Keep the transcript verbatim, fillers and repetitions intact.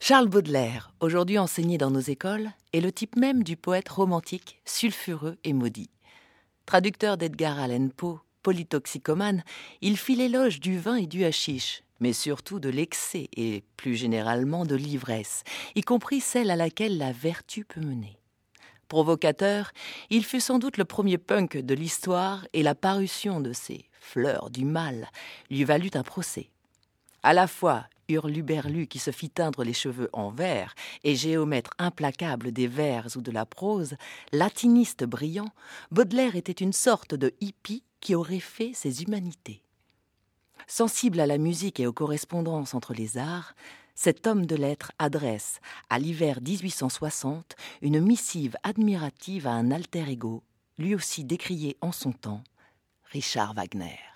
Charles Baudelaire, aujourd'hui enseigné dans nos écoles, est le type même du poète romantique, sulfureux et maudit. Traducteur d'Edgar Allan Poe, polytoxicomane, il fit l'éloge du vin et du hashish, mais surtout de l'excès et, plus généralement, de l'ivresse, y compris celle à laquelle la vertu peut mener. Provocateur, il fut sans doute le premier punk de l'histoire et la parution de ces « fleurs du mal » lui valut un procès. À la fois hurluberlu qui se fit teindre les cheveux en vert et géomètre implacable des vers ou de la prose, latiniste brillant, Baudelaire était une sorte de hippie qui aurait fait ses humanités. Sensible à la musique et aux correspondances entre les arts, cet homme de lettres adresse, à l'hiver dix-huit cent soixante, une missive admirative à un alter ego, lui aussi décrié en son temps, Richard Wagner.